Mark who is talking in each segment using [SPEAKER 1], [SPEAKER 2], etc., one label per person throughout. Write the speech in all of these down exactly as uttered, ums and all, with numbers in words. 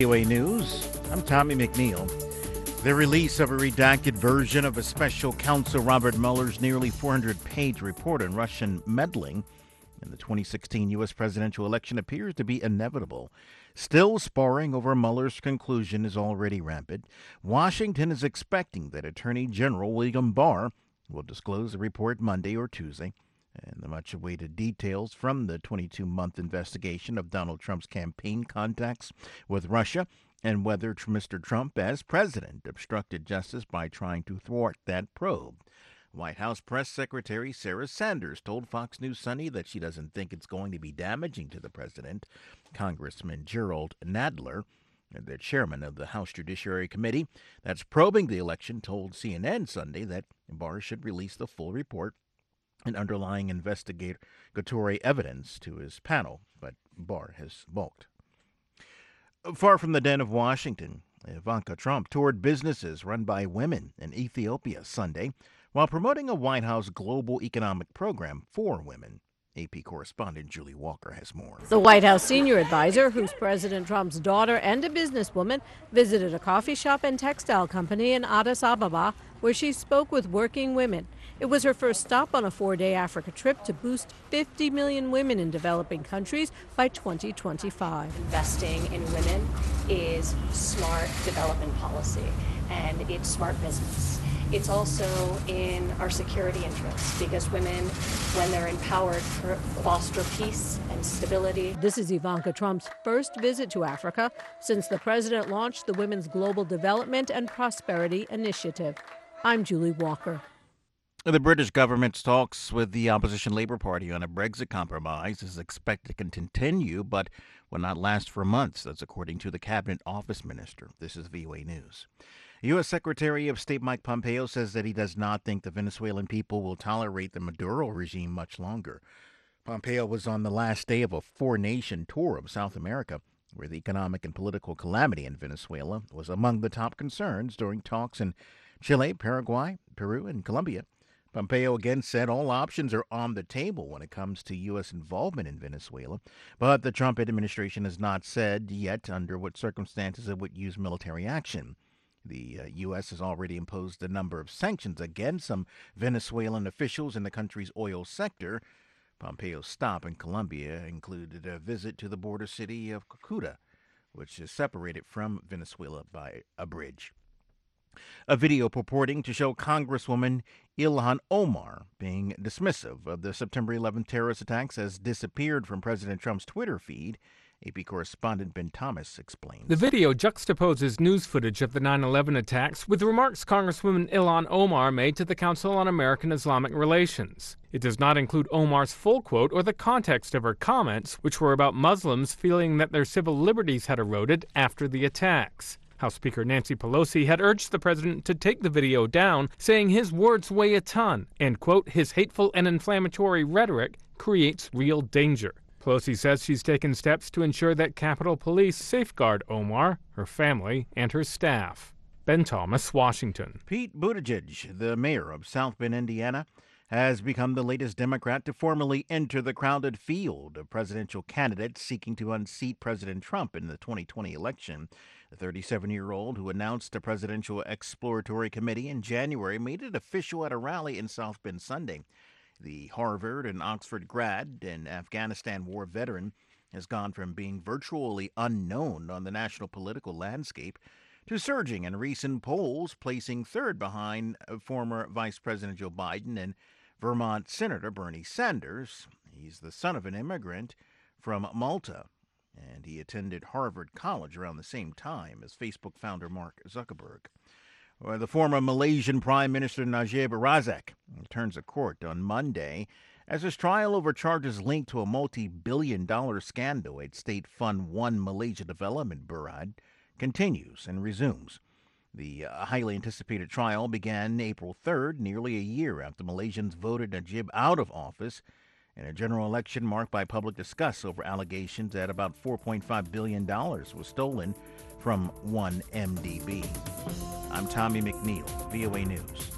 [SPEAKER 1] V O A News, I'm Tommy McNeil. The release of a redacted version of a special counsel Robert Mueller's nearly four hundred page report on Russian meddling in the twenty sixteen U S presidential election appears to be inevitable. Still sparring over Mueller's conclusion is already rampant. Washington is expecting that Attorney General William Barr will disclose the report Monday or Tuesday. And the much-awaited details from the twenty-two month investigation of Donald Trump's campaign contacts with Russia and whether Mister Trump, as president, obstructed justice by trying to thwart that probe. White House Press Secretary Sarah Sanders told Fox News Sunday that she doesn't think it's going to be damaging to the president. Congressman Gerald Nadler, the chairman of the House Judiciary Committee that's probing the election, told C N N Sunday that Barr should release the full report and underlying investigatory evidence to his panel, but Barr has balked. Far from the den of Washington, Ivanka Trump toured businesses run by women in Ethiopia Sunday while promoting a White House global economic program for women. A P correspondent Julie Walker has more.
[SPEAKER 2] The White House senior advisor, who's President Trump's daughter and a businesswoman, visited a coffee shop and textile company in Addis Ababa, where she spoke with working women. It was her first stop on a four-day Africa trip to boost fifty million women in developing countries by twenty twenty-five.
[SPEAKER 3] Investing in women is smart development policy, and it's smart business. It's also in our security interests because women, when they're empowered, foster peace and stability.
[SPEAKER 2] This is Ivanka Trump's first visit to Africa since the president launched the Women's Global Development and Prosperity Initiative. I'm Julie Walker.
[SPEAKER 1] The British government's talks with the opposition Labour Party on a Brexit compromise is expected to continue, but will not last for months. That's according to the Cabinet Office Minister. This is V O A News. U S. Secretary of State Mike Pompeo says that he does not think the Venezuelan people will tolerate the Maduro regime much longer. Pompeo was on the last day of a four-nation tour of South America, where the economic and political calamity in Venezuela was among the top concerns during talks in Chile, Paraguay, Peru, and Colombia. Pompeo again said all options are on the table when it comes to U S involvement in Venezuela, but the Trump administration has not said yet under what circumstances it would use military action. The uh, U S has already imposed a number of sanctions against some Venezuelan officials in the country's oil sector. Pompeo's stop in Colombia included a visit to the border city of Cucuta, which is separated from Venezuela by a bridge. A video purporting to show Congresswoman Ilhan Omar being dismissive of the September eleventh terrorist attacks has disappeared from President Trump's Twitter feed. A P correspondent Ben Thomas explains.
[SPEAKER 4] The video juxtaposes news footage of the nine eleven attacks with remarks Congresswoman Ilhan Omar made to the Council on American Islamic Relations. It does not include Omar's full quote or the context of her comments, which were about Muslims feeling that their civil liberties had eroded after the attacks. House Speaker Nancy Pelosi had urged the president to take the video down, saying his words weigh a ton and, quote, his hateful and inflammatory rhetoric creates real danger. Pelosi says she's taken steps to ensure that Capitol Police safeguard Omar, her family, and her staff. Ben Thomas, Washington.
[SPEAKER 1] Pete Buttigieg, the mayor of South Bend, Indiana, has become the latest Democrat to formally enter the crowded field of presidential candidates seeking to unseat President Trump in the twenty twenty election. The thirty-seven-year-old who announced a presidential exploratory committee in January made it official at a rally in South Bend Sunday. The Harvard and Oxford grad and Afghanistan war veteran has gone from being virtually unknown on the national political landscape to surging in recent polls, placing third behind former Vice President Joe Biden and Vermont Senator Bernie Sanders. He's the son of an immigrant from Malta, and he attended Harvard College around the same time as Facebook founder Mark Zuckerberg. Well, the former Malaysian Prime Minister Najib Razak returns to court on Monday as his trial over charges linked to a multi-billion dollar scandal at State Fund One Malaysia Development Berhad continues and resumes. The uh, highly anticipated trial began April third, nearly a year after Malaysians voted Najib out of office in a general election marked by public disgust over allegations that about four point five billion dollars was stolen from one M D B. I'm Tommy McNeil, V O A News.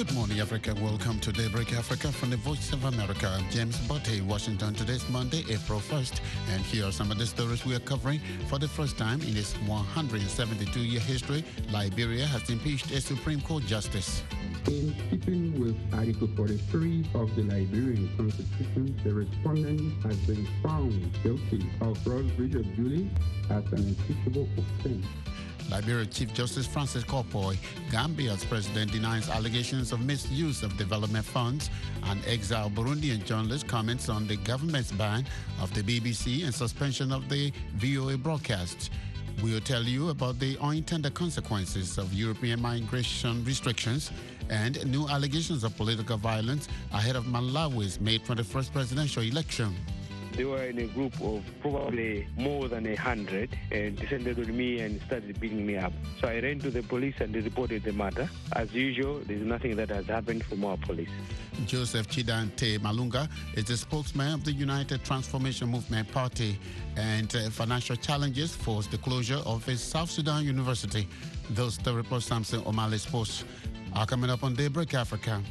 [SPEAKER 5] Good morning, Africa. Welcome to Daybreak Africa from the Voice of America. I'm James Botte, Washington. Today's Monday, April first. And here are some of the stories we are covering. For the first time in its one hundred seventy-two year history, Liberia has impeached a Supreme Court justice.
[SPEAKER 6] In keeping with Article forty-three of the Liberian Constitution, the respondent has been found guilty of gross breach of duty as an impeachable offense.
[SPEAKER 5] Liberia Chief Justice Francis Corpoy, Gambia's president, denies allegations of misuse of development funds, and exiled Burundian journalist comments on the government's ban of the B B C and suspension of the V O A broadcasts. We'll tell you about the unintended consequences of European migration restrictions and new allegations of political violence ahead of Malawi's May twenty-first presidential election.
[SPEAKER 7] They were in a group of probably more than a hundred and descended on me and started beating me up. So I ran to the police and they reported the matter. As usual, there's nothing that has happened from our police.
[SPEAKER 5] Joseph Chidante Malunga is the spokesman of the United Transformation Movement Party, and uh, financial challenges forced the closure of his South Sudan University. Those the report Samson O'Malley Sports are coming up on Daybreak Africa.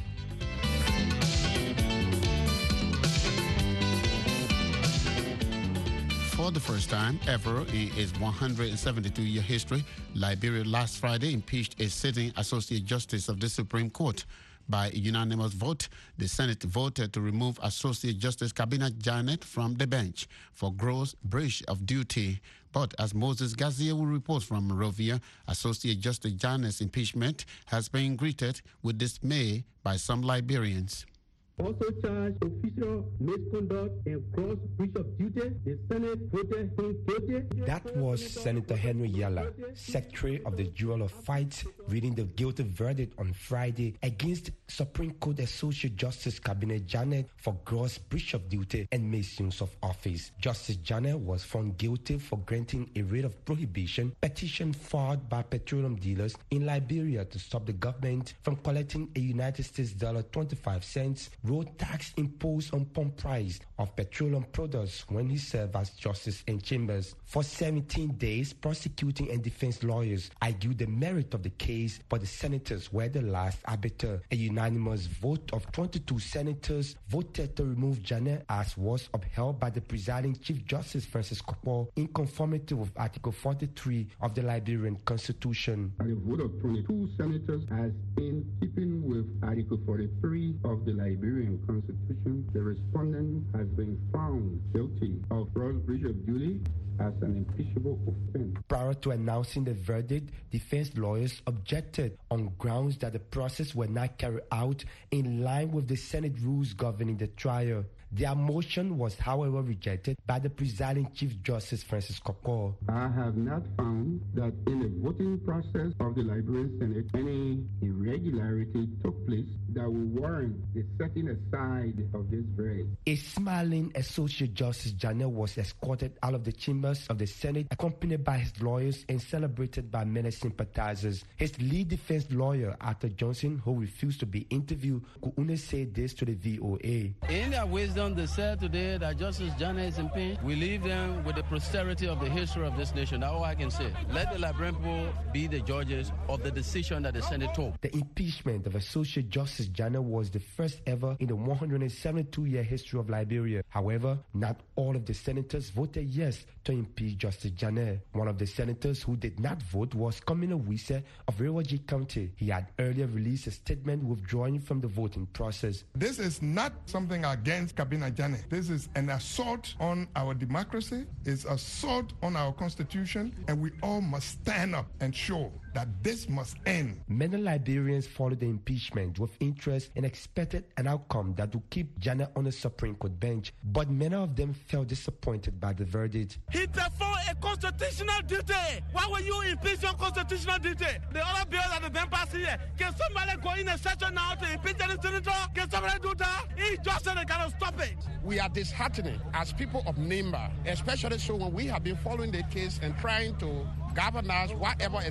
[SPEAKER 5] For the first time ever in its one hundred seventy-two year history, Liberia last Friday impeached a sitting Associate Justice of the Supreme Court. By a unanimous vote, the Senate voted to remove Associate Justice Kabina Janet from the bench for gross breach of duty. But as Moses Gazia will report from Monrovia, Associate Justice Janet's impeachment has been greeted with dismay by some Liberians.
[SPEAKER 6] Also charged official misconduct and gross breach of duty, the Senate voted him guilty.
[SPEAKER 8] That was Senator Henry Yala, Secretary of the Jewel of Fights, reading the guilty verdict on Friday against Supreme Court Associate Justice Kabina Janet for gross breach of duty and misuse of office. Justice Janet was found guilty for granting a writ of prohibition petition filed by petroleum dealers in Liberia to stop the government from collecting a United States dollar twenty-five cents road tax imposed on pump price of petroleum products when he served as justice in chambers. For seventeen days, prosecuting and defense lawyers argued the merit of the case, but the senators were the last arbiter. A unanimous vote of twenty-two senators voted to remove Janet, as was upheld by the presiding Chief Justice Francis Corpoy in conformity with Article forty-three of the Liberian Constitution.
[SPEAKER 6] A vote of twenty-two senators has been keeping with Article forty-three of the Liberian Constitution. The respondent has been found guilty of gross breach of duty as an impeachable offense.
[SPEAKER 8] Prior to announcing the verdict, defense lawyers objected on grounds that the process were not carried out in line with the Senate rules governing the trial. Their motion was, however, rejected by the presiding Chief Justice Francis Corpoy.
[SPEAKER 6] I have not found that in the voting process of the Liberian Senate any irregularity took place that will warrant the setting aside of this verdict.
[SPEAKER 8] A smiling Associate Justice Janet was escorted out of the chambers of the Senate, accompanied by his lawyers and celebrated by many sympathizers. His lead defense lawyer, Arthur Johnson, who refused to be interviewed, could only say this to the V O A.
[SPEAKER 9] In their wisdom, they said today that Justice Janet is impeached. We leave them with the posterity of the history of this nation. That's all I can say. Let the Liberian people be the judges of the decision that the Senate took.
[SPEAKER 8] The impeachment of Associate Justice Janet was the first ever in the one hundred seventy-two year history of Liberia. However, not all of the senators voted yes to impeach Justice Janet. One of the senators who did not vote was Commissioner Wise of Rewaji County. He had earlier released a statement withdrawing from the voting process.
[SPEAKER 10] This is not something against Kabina Janet. This is an assault on our democracy. It's assault on our constitution, and we all must stand up and show that this must end.
[SPEAKER 8] Many Liberians followed the impeachment with interest and expected an outcome that would keep Janet on the Supreme Court bench, but many of them felt disappointed by the verdict.
[SPEAKER 11] He performed a constitutional duty. Why were you impeach your constitutional duty? The other bills that have been passed here, can somebody go in a session now to impeach any senator? Can somebody do that? He just said they cannot stop it.
[SPEAKER 12] We are disheartened as people of Nimba, especially so when we have been following the case and trying to govern us whatever assistance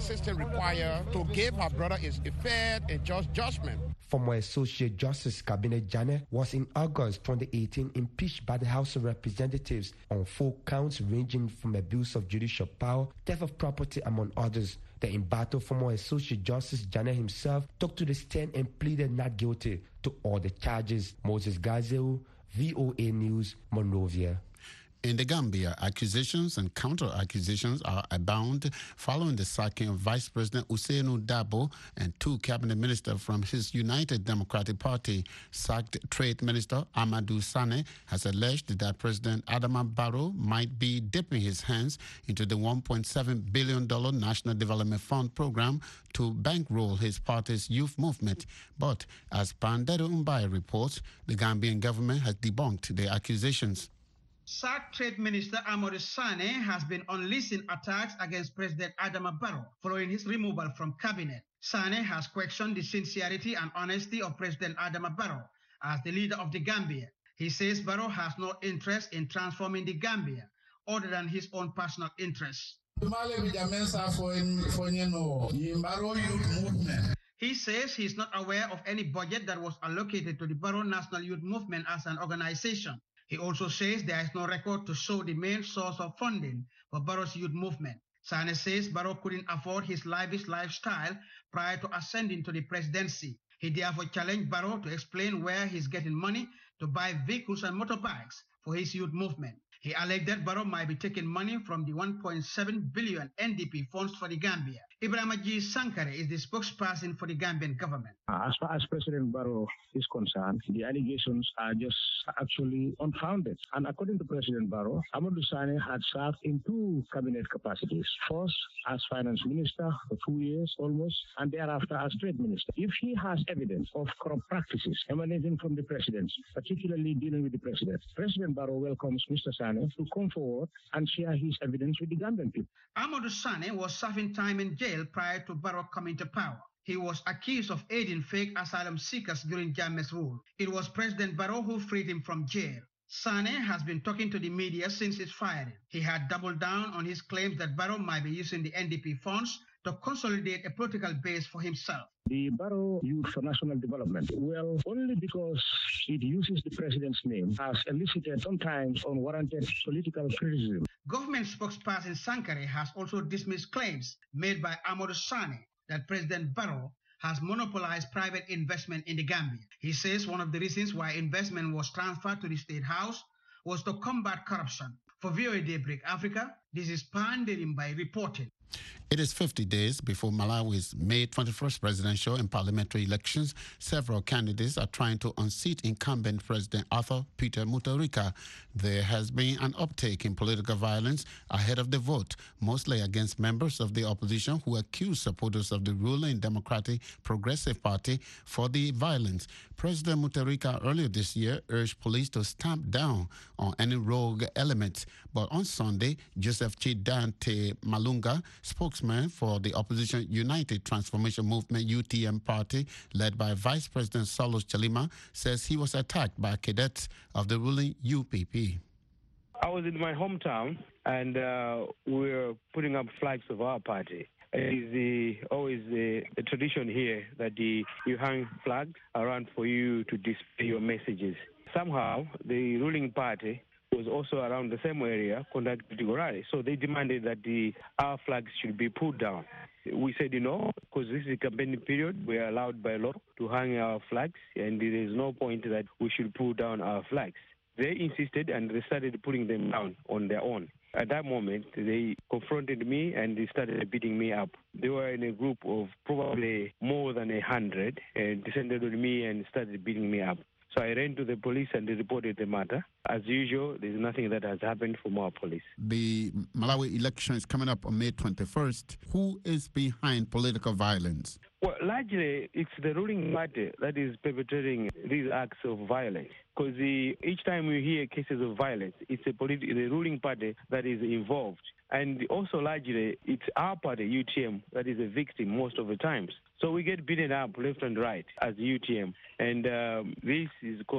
[SPEAKER 12] required to give her brother is a fair and just judgment.
[SPEAKER 8] Former Associate Justice Cabinet Janet was in August twenty eighteen impeached by the House of Representatives on four counts ranging from abuse of judicial power, theft of property, among others. The embattled former Associate Justice Janet himself took to the stand and pleaded not guilty to all the charges. Moses Gazeu, V O A News, Monrovia.
[SPEAKER 5] In the Gambia, accusations and counter-accusations are abound following the sacking of Vice President Ousainou Darboe and two cabinet ministers from his United Democratic Party. Sacked Trade Minister Amadou Sane has alleged that President Adama Barrow might be dipping his hands into the one point seven billion dollars National Development Fund program to bankroll his party's youth movement. But as Pandero Mbai reports, the Gambian government has debunked the accusations.
[SPEAKER 13] Sacked Trade Minister Amadou Sane has been unleashing attacks against President Adama Barrow following his removal from cabinet. Sane has questioned the sincerity and honesty of President Adama Barrow as the leader of the Gambia. He says Barrow has no interest in transforming the Gambia other than his own personal interests. He says he's not aware of any budget that was allocated to the Barrow National Youth Movement as an organization. He also says there is no record to show the main source of funding for Barrow's youth movement. Sane says Barrow couldn't afford his lavish lifestyle prior to ascending to the presidency. He therefore challenged Barrow to explain where he's getting money to buy vehicles and motorbikes for his youth movement. He alleged that Barrow might be taking money from the one point seven billion N D P funds for the Gambia. Ibrahima G. Sankare is the spokesperson for the Gambian government.
[SPEAKER 14] As far as President Barrow is concerned, the allegations are just actually unfounded. And according to President Barrow, Amadou Sane had served in two cabinet capacities. First, as finance minister for two years almost, and thereafter as trade minister. If he has evidence of corrupt practices emanating from the presidency, particularly dealing with the president, President Barrow welcomes Mister Sane to come forward and share his evidence with the Gambian people.
[SPEAKER 13] Amadou Sane was serving time in jail prior to Barrow coming to power. He was accused of aiding fake asylum seekers during Jammeh's rule. It was President Barrow who freed him from jail. Sane has been talking to the media since his firing. He had doubled down on his claims that Barrow might be using the N D P funds to consolidate a political base for himself.
[SPEAKER 14] The Barrow Youth for National Development, well, only because it uses the president's name, has elicited sometimes unwarranted political criticism.
[SPEAKER 13] Government spokesperson Sankare has also dismissed claims made by Amadou Sane that President Barrow has monopolized private investment in the Gambia. He says one of the reasons why investment was transferred to the State House was to combat corruption. For V O A Daybreak Africa, this is Pandero Mbai reporting.
[SPEAKER 5] It is fifty days before Malawi's May twenty-first presidential and parliamentary elections. Several candidates are trying to unseat incumbent President Arthur Peter Mutharika. There has been an uptake in political violence ahead of the vote, mostly against members of the opposition who accuse supporters of the ruling Democratic Progressive Party for the violence. President Mutharika earlier this year urged police to stamp down on any rogue elements. But on Sunday, Joseph Chidante Malunga, spokesman for the opposition United Transformation Movement U T M party, led by Vice President Saulos Chalima, says he was attacked by cadets of the ruling U P P.
[SPEAKER 7] I was in my hometown, and uh, we were putting up flags of our party. It is the, always the, the tradition here that the, you hang flags around for you to display your messages. Somehow, the ruling party was also around the same area conducting the rally. So they demanded that the our flags should be pulled down. We said, you know, because this is a campaign period, we are allowed by law to hang our flags, and there is no point that we should pull down our flags. They insisted, and they started putting them down on their own. At that moment, they confronted me and they started beating me up. They were in a group of probably more than a hundred and descended on me and started beating me up. So I ran to the police and they reported the matter. As usual, there's nothing that has happened from our police.
[SPEAKER 5] The Malawi election is coming up on May twenty-first. Who is behind political violence?
[SPEAKER 7] Well, largely, it's the ruling party that is perpetrating these acts of violence. Because each time we hear cases of violence, it's a politi- the ruling party that is involved. And also, largely, it's our party, U T M, that is a victim most of the times. So we get beaten up left and right as U T M. And um, this is caused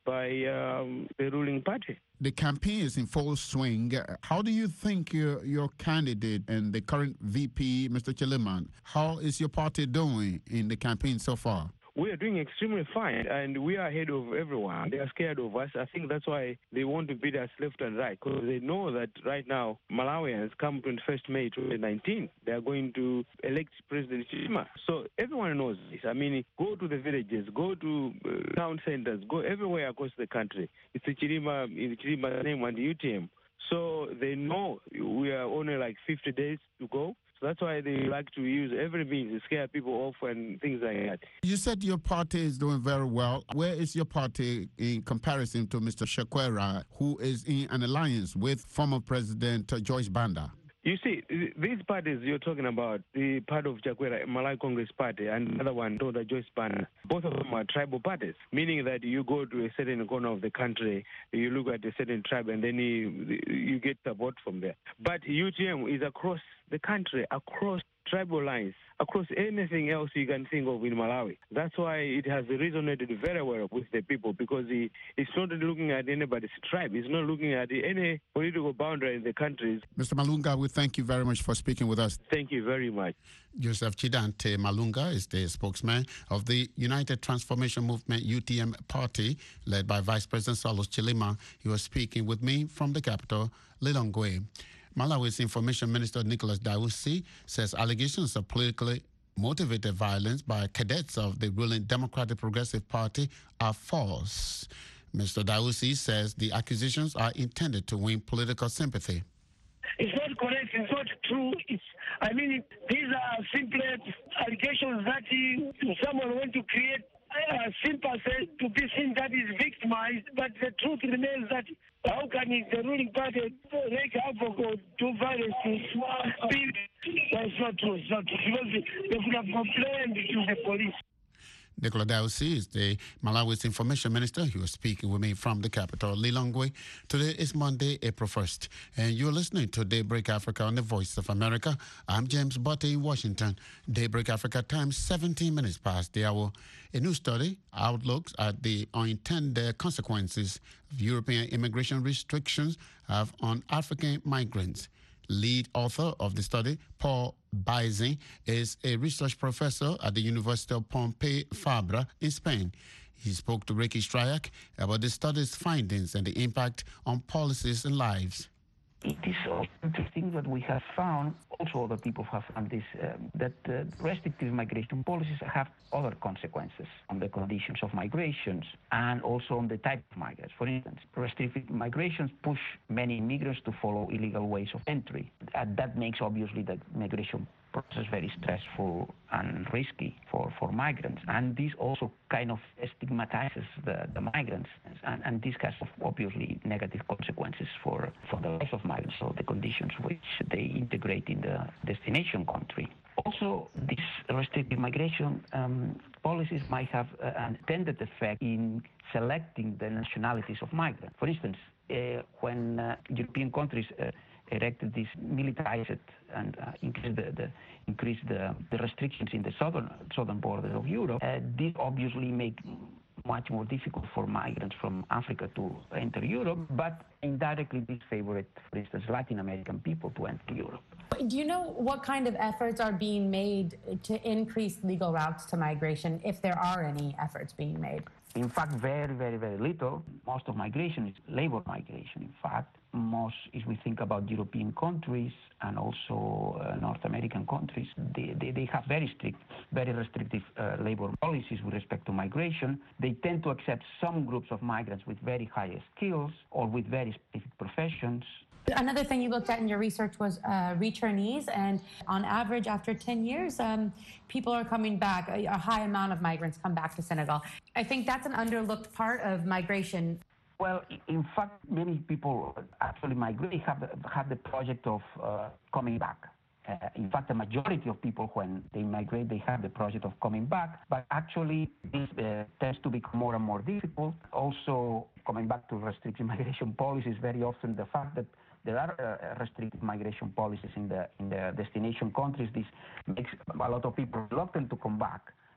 [SPEAKER 7] by um, the ruling party.
[SPEAKER 5] The campaign is in full swing. How do you think your, your candidate and the current V P, Mister Chilima, how is your party doing in the campaign so far?
[SPEAKER 7] We are doing extremely fine, and we are ahead of everyone. They are scared of us. I think that's why they want to beat us left and right, because they know that right now, Malawians, come twenty-first May twenty nineteen, they are going to elect President Chilima. So everyone knows this. I mean, go to the villages, go to uh, town centers, go everywhere across the country. It's the Chilima, in Chilima's name and U T M. So they know we are only like fifty days to go. That's why they like to use every means to scare people off and things like that.
[SPEAKER 5] You said your party is doing very well. Where is your party in comparison to Mister Chakwera, who is in an alliance with former President Joyce Banda?
[SPEAKER 7] You see, these parties you're talking about, the part of Chakwera, Malawi Congress Party, and another one, Toda Joyce Banda, both of them are tribal parties, meaning that you go to a certain corner of the country, you look at a certain tribe, and then you, you get support from there. But U T M is across the country, across tribal lines, across anything else you can think of in Malawi. That's why it has resonated very well with the people, because he, it's not looking at anybody's tribe. It's not looking at any political boundary in the countries.
[SPEAKER 5] Mister Malunga, we thank you very much for speaking with us.
[SPEAKER 7] Thank you very much.
[SPEAKER 5] Joseph Chidante Malunga is the spokesman of the United Transformation Movement U T M party, led by Vice President Saulos Chilima. He was speaking with me from the capital, Lilongwe. Malawi's Information Minister Nicholas Dawusi says allegations of politically motivated violence by cadets of the ruling Democratic Progressive Party are false. Mister Dawusi says the accusations are intended to win political sympathy.
[SPEAKER 15] It's not correct. It's not true. It's, I mean, these are simple allegations that he, someone wants to create uh, sympathy to be seen that is victimized. But the truth remains that how can the ruling party make havoc or do violence to people? That's not true. It's not true. Because they could have complained to the police.
[SPEAKER 5] Nicola Dawusi is the Malawi's Information Minister. He was speaking with me from the capital, Lilongwe. Today is Monday, April first, and you're listening to Daybreak Africa on the Voice of America. I'm James Butte in Washington. Daybreak Africa time, seventeen minutes past the hour. A new study outlooks at the unintended consequences of European immigration restrictions have on African migrants. Lead author of the study, Paul Baizin, is a research professor at the University of Pompeu Fabra in Spain. He spoke to Ricky Stryak about the study's findings and the impact on policies and lives.
[SPEAKER 16] It is also interesting that we have found, also other people have found this, uh, that uh, restrictive migration policies have other consequences on the conditions of migrations and also on the type of migrants. For instance, restrictive migrations push many immigrants to follow illegal ways of entry. And that makes obviously the migration process very stressful and risky for, for migrants. And this also kind of stigmatizes the, the migrants. And, and this has obviously negative consequences for, for the life of migrants, so the conditions which they integrate in the destination country. Also, these restrictive migration um, policies might have uh, an intended effect in selecting the nationalities of migrants. For instance, uh, when uh, European countries uh, erected this militarized and uh, increased the, the increased the, the restrictions in the southern southern border of Europe, uh, this obviously make much more difficult for migrants from Africa to enter Europe, but indirectly this favored, for instance, Latin American people to enter Europe.
[SPEAKER 17] Do you know what kind of efforts are being made to increase legal routes to migration, if there are any efforts being made?
[SPEAKER 16] In fact, very, very, very little. Most of migration is labor migration, in fact. Most, if we think about European countries and also uh, North American countries, they, they, they have very strict, very restrictive uh, labor policies with respect to migration. They tend to accept some groups of migrants with very high skills or with very specific professions.
[SPEAKER 17] Another thing you looked at in your research was uh, returnees, and on average, after ten years, um, people are coming back. A, a high amount of migrants come back to Senegal. I think that's an underlooked part of migration.
[SPEAKER 16] Well, in fact, many people actually migrate, have the, have the project of uh, coming back. Uh, in fact, the majority of people, when they migrate, they have the project of coming back. But actually, this uh, tends to become more and more difficult. Also, coming back to restrictive migration policies, very often the fact that there are uh, restrictive migration policies in the in the destination countries. This makes a lot of people reluctant to come back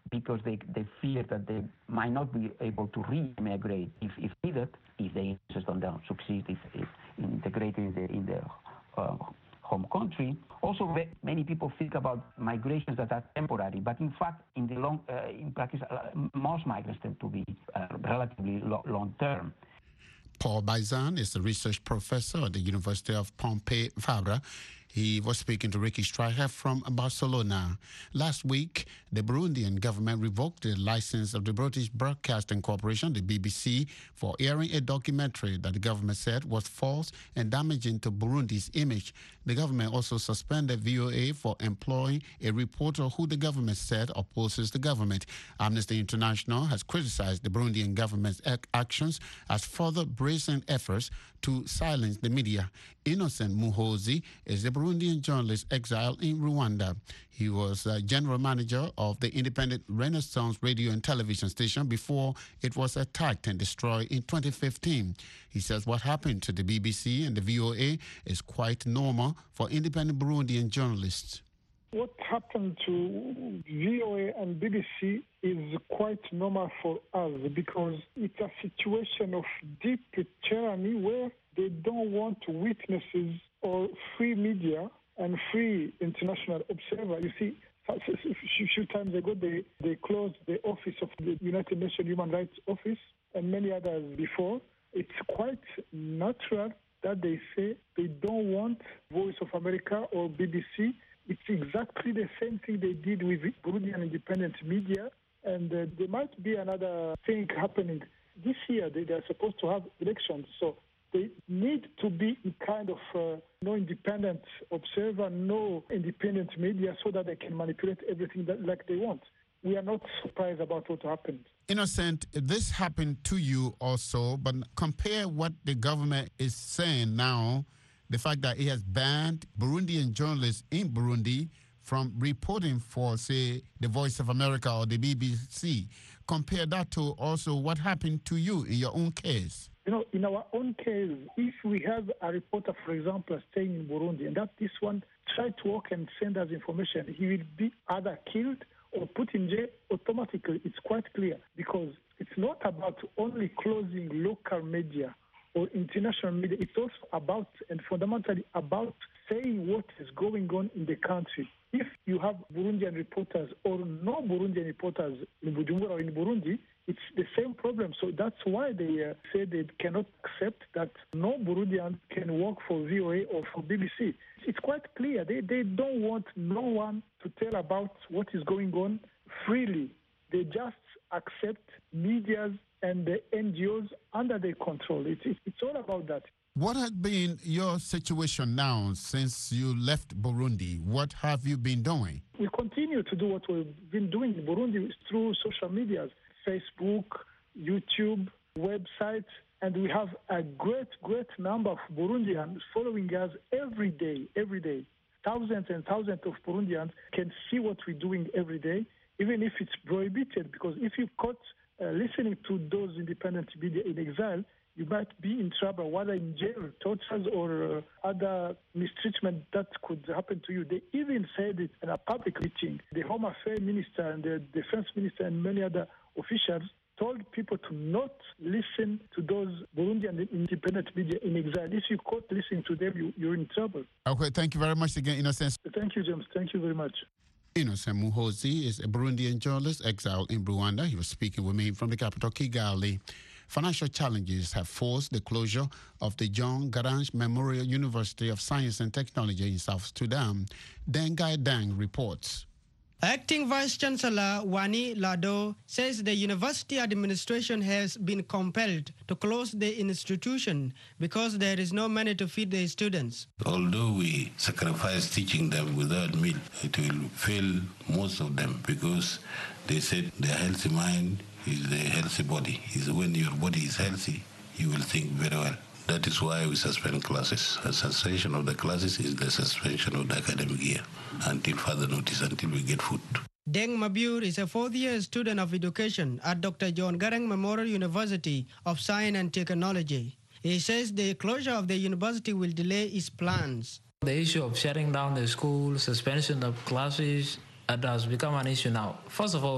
[SPEAKER 16] because they, they fear that they might not be able to re-immigrate if, if needed, if they just don't succeed if, if integrating in the, in the uh, home country. Also, many people think about migrations that are temporary, but in fact, in the long, uh, in practice, uh, most migrants tend to be uh, relatively lo- long-term.
[SPEAKER 5] Paul Baizan is a research professor at the University of Pompeu Fabra. He was speaking to Ricky Streicher from Barcelona. Last week, the Burundian government revoked the license of the British Broadcasting Corporation, the B B C, for airing a documentary that the government said was false and damaging to Burundi's image. The government also suspended V O A for employing a reporter who the government said opposes the government. Amnesty International has criticized the Burundian government's actions as further brazen efforts to silence the media. Innocent Muhozi is the Burundian journalist exiled in Rwanda. He was uh, general manager of the independent Renaissance radio and television station before it was attacked and destroyed in twenty fifteen. He says what happened to the B B C and the V O A is quite normal for independent Burundian journalists.
[SPEAKER 18] What happened to V O A and B B C is quite normal for us because it's a situation of deep tyranny where they don't want witnesses or free media and free international observer. You see, a few times ago they, they closed the office of the United Nations Human Rights Office and many others before. It's quite natural that they say they don't want Voice of America or B B C. It's exactly the same thing they did with Burundian independent media, and uh, there might be another thing happening this year. They, they're supposed to have elections, so they need to be in kind of uh, no independent observer, no independent media, so that they can manipulate everything that, like they want. We are not surprised about what happened.
[SPEAKER 5] Innocent, this happened to you also, but compare what the government is saying now, the fact that it has banned Burundian journalists in Burundi from reporting for, say, the Voice of America or the B B C. Compare that to also what happened to you in your own case.
[SPEAKER 18] You know, in our own case, if we have a reporter, for example, staying in Burundi, and that this one try to work and send us information, he will be either killed or put in jail automatically. It's quite clear, because it's not about only closing local media or international media. It's also about, and fundamentally about, saying what is going on in the country. If you have Burundian reporters or no Burundian reporters in Bujumbura or in Burundi, it's the same problem. So that's why they uh, say they cannot accept that no Burundian can work for V O A or for B B C. It's quite clear. They, they don't want no one to tell about what is going on freely. They just accept medias and the N G Os under their control. It's, it's all about that.
[SPEAKER 5] What has been your situation now since you left Burundi? What have you been doing?
[SPEAKER 18] We continue to do what we've been doing in Burundi through social medias, Facebook, YouTube, websites, and we have a great, great number of Burundians following us every day, every day. Thousands and thousands of Burundians can see what we're doing every day, even if it's prohibited, because if you caught uh, listening to those independent media in exile, you might be in trouble, whether in jail, tortures, or uh, other mistreatment that could happen to you. They even said it in a public meeting. The Home Affairs Minister and the Defense Minister and many other officials told people to not listen to those Burundian independent media in exile. If you caught listening to them, you, you're in trouble.
[SPEAKER 5] Okay, thank you very much again, Innocent.
[SPEAKER 18] Thank you, James. Thank you very much.
[SPEAKER 5] Innocent Muhozi is a Burundian journalist exiled in Rwanda. He was speaking with me from the capital, Kigali. Financial challenges have forced the closure of the John Garang Memorial University of Science and Technology in South Sudan. Dengai Dang reports.
[SPEAKER 19] Acting Vice-Chancellor Wani Lado says the university administration has been compelled to close the institution because there is no money to feed the students.
[SPEAKER 20] Although we sacrifice teaching them without meal, it will fail most of them because they said the healthy mind is the healthy body. Is when your body is healthy, you will think very well. That is why we suspend classes. A suspension of the classes is the suspension of the academic year until further notice, until we get food.
[SPEAKER 19] Deng Mabur is a fourth-year student of education at Doctor John Garang Memorial University of Science and Technology. He says the closure of the university will delay his plans.
[SPEAKER 21] The issue of shutting down the school, suspension of classes, it has become an issue now. First of all,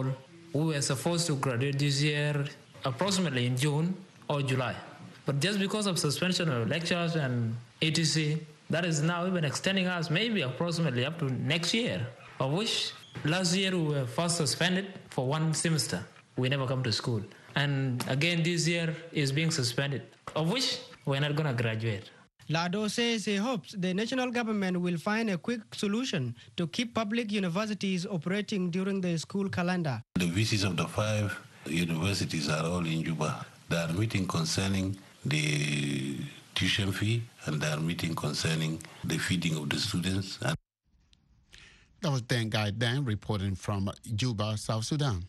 [SPEAKER 21] We were supposed to graduate this year approximately in June or July. But just because of suspension of lectures and et cetera, that is now even extending us maybe approximately up to next year, of which last year we were first suspended for one semester. We never come to school. And again, this year is being suspended, of which we're not going to graduate.
[SPEAKER 19] Lado says he hopes the national government will find a quick solution to keep public universities operating during the school calendar.
[SPEAKER 20] The V Cs of the five universities are all in Juba. They are meeting concerning the tuition fee, and they are meeting concerning the feeding of the students. And
[SPEAKER 5] that was Dan Guy Dan reporting from Juba, South Sudan.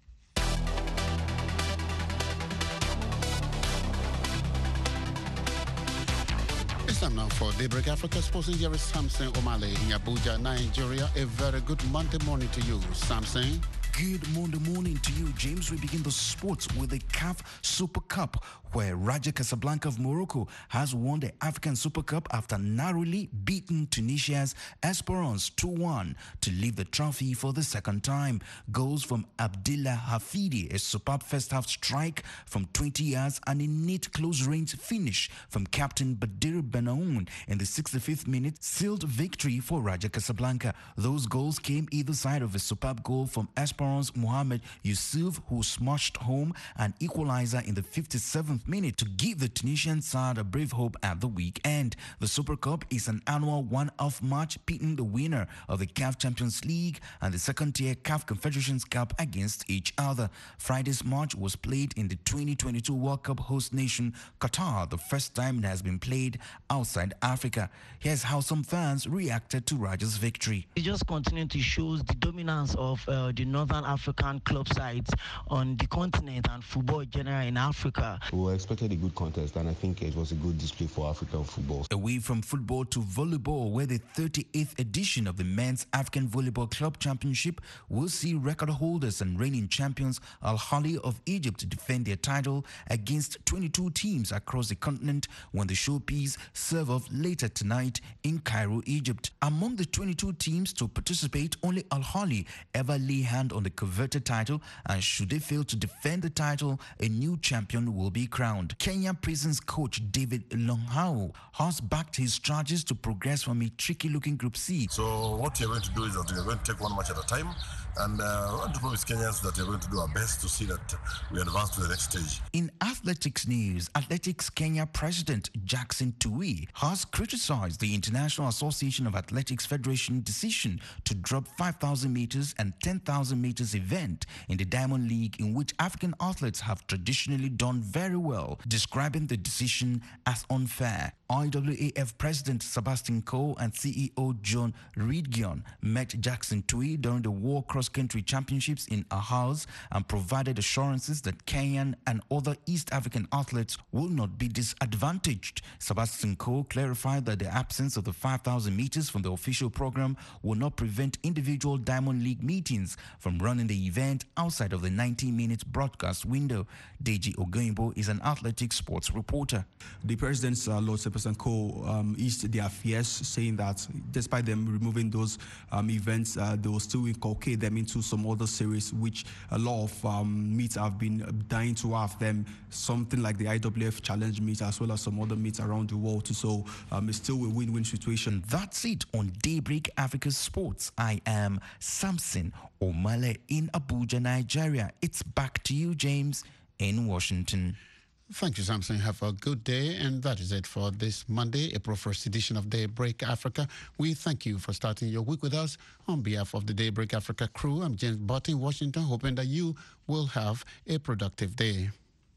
[SPEAKER 5] It's time now for Daybreak Africa. Sports engineer Samson Omale in Abuja, Nigeria. A very good Monday morning to you, Samson.
[SPEAKER 22] Good Monday morning to you, James. We begin the sports with the C A F Super Cup, where Raja Casablanca of Morocco has won the African Super Cup after narrowly beating Tunisia's Esperance two one to lift the trophy for the second time. Goals from Abdillah Hafidi, a superb first-half strike from twenty yards, and a neat close-range finish from captain Badir Benaoun in the sixty-fifth minute sealed victory for Raja Casablanca. Those goals came either side of a superb goal from Esperance Mohamed Yusuf, who smashed home an equalizer in the fifty-seventh minute to give the Tunisian side a brave hope at the weekend. The Super Cup is an annual one-off match pitting the winner of the C A F Champions League and the second-tier C A F Confederations Cup against each other. Friday's match was played in the twenty twenty-two World Cup host nation Qatar, the first time it has been played outside Africa. Here's how some fans reacted to Raja's victory.
[SPEAKER 23] It just continues to show the dominance of uh, the Northern African club sides on the continent and football in general in Africa.
[SPEAKER 24] We expected a good contest, and I think it was a good display for African football.
[SPEAKER 22] Away from football to volleyball, where the thirty-eighth edition of the Men's African Volleyball Club Championship will see record holders and reigning champions Al Ahly of Egypt defend their title against twenty-two teams across the continent when the showpiece serve off later tonight in Cairo, Egypt. Among the twenty-two teams to participate, only Al Ahly ever lay hand on the coveted title, and should they fail to defend the title, a new champion will be crowned. Kenya Prisons coach David Longhao has backed his charges to progress from a tricky-looking Group C.
[SPEAKER 25] So what you're going to do is that we're going to take one match at a time, and uh, I want to promise Kenyans that we're going to do our best to see that we advance to the next stage.
[SPEAKER 22] In athletics news, Athletics Kenya President Jackson Tuwei has criticized the International Association of Athletics Federation decision to drop five thousand meters and ten thousand meters event in the Diamond League, in which African athletes have traditionally done very well, describing the decision as unfair. I W A F President Sebastian Coe and C E O John Reedgion met Jackson Tuwei during the World Cross Country Championships in Aarhus and provided assurances that Kenyan and other East African athletes will not be disadvantaged. Sebastian Coe clarified that the absence of the five thousand meters from the official program will not prevent individual Diamond League meetings from running the event outside of the ninety minute broadcast window. Deji Ogoimbo is an athletics sports reporter.
[SPEAKER 26] The president's uh, Lord Sebastian Coe um, eased their fears, saying that despite them removing those um, events, uh, they will still inculcate them into some other series, which a lot of um, meets have been dying to have them, something like the I W F Challenge meet, as well as some other meets around the world. So um, it's still a win-win situation.
[SPEAKER 22] That's it on Daybreak Africa Sports. I am Samson Omale in Abuja, Nigeria. It's back to you, James, in Washington.
[SPEAKER 5] Thank you, Samson. Have a good day. And that is it for this Monday, April first edition of Daybreak Africa. We thank you for starting your week with us. On behalf of the Daybreak Africa crew, I'm James Butt in Washington, hoping that you will have a productive day.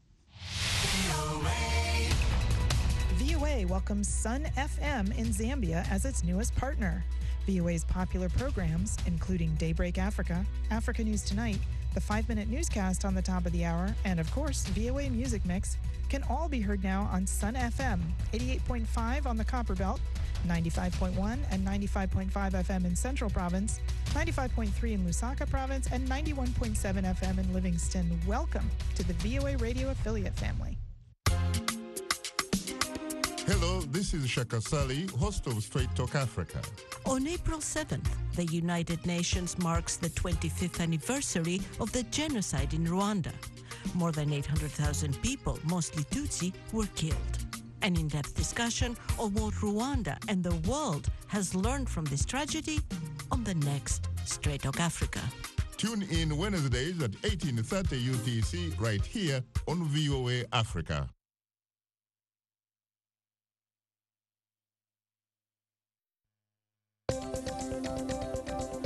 [SPEAKER 27] V O A welcomes Sun F M in Zambia as its newest partner. V O A's popular programs, including Daybreak Africa, Africa News Tonight, the five-minute newscast on the top of the hour, and of course, V O A Music Mix, can all be heard now on Sun F M, eighty-eight point five on the Copperbelt, ninety-five point one and ninety-five point five F M in Central Province, ninety-five point three in Lusaka Province, and ninety-one point seven F M in Livingston. Welcome to the V O A Radio affiliate family.
[SPEAKER 1] Hello, this is Shaka Sali, host of Straight Talk Africa.
[SPEAKER 2] On April seventh, the United Nations marks the twenty-fifth anniversary of the genocide in Rwanda. More than eight hundred thousand people, mostly Tutsi, were killed. An in-depth discussion of what Rwanda and the world has learned from this tragedy on the next Straight Talk Africa.
[SPEAKER 1] Tune in Wednesdays at eighteen thirty U T C right here on V O A Africa.